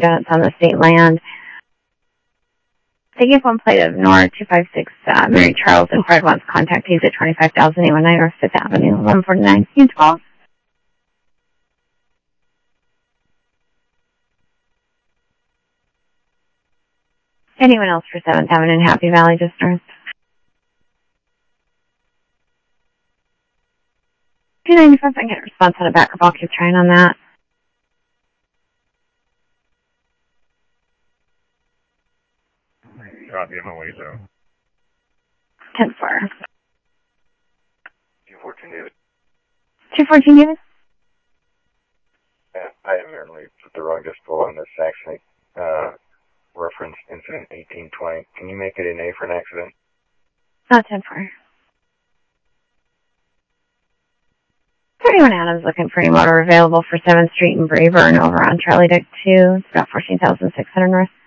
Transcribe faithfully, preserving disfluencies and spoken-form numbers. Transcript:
It's on the state land. They give one plate of North two five six uh, Mary Charles and Fred wants contact. He's at twenty-five thousand eight one nine North fifth Avenue, eleven forty-nine. Can you call? Anyone else for seventh Avenue in Happy Valley, just north? two ninety-five, I can get a response on a backup. I'll keep trying on that. Copy, I'm away, so. ten four. two fourteen, David. two fourteen, David? Yeah, I apparently put the wrong decimal on this, actually. Uh, reference incident eighteen twenty. Can you make it an A for an accident? Oh, ten four. thirty-one Adams looking for any motor available for seventh Street in Brayburn over on Charlie Deck two. It's about fourteen thousand six hundred north.